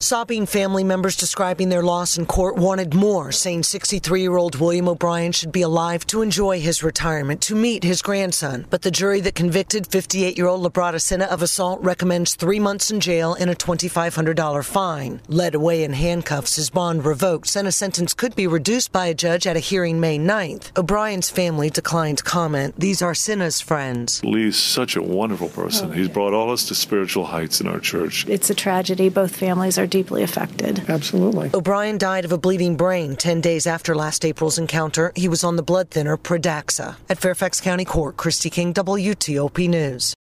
Sobbing family members describing their loss in court wanted more, saying 63-year-old William O'Brien should be alive to enjoy his retirement, to meet his grandson. But the jury that convicted 58-year-old Labrada Sinna of assault recommends 3 months in jail and a $2,500 fine. Led away in handcuffs, his bond revoked. Sinna's sentence could be reduced by a judge at a hearing May 9th. O'Brien's family declined comment. These are Sinna's friends. Lee's such a wonderful person. He's brought all us to spiritual heights in our church. It's a tragedy. Both families are deeply affected. Absolutely. O'Brien died of a bleeding brain 10 days after last April's encounter. He was on the blood thinner Pradaxa. At Fairfax County Court, Christy King, WTOP News.